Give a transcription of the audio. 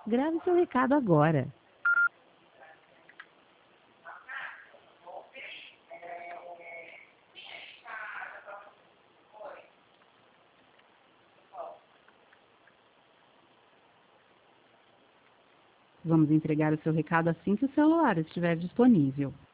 Grave seu recado agora. Vamos entregar o seu recado assim que o celular estiver disponível.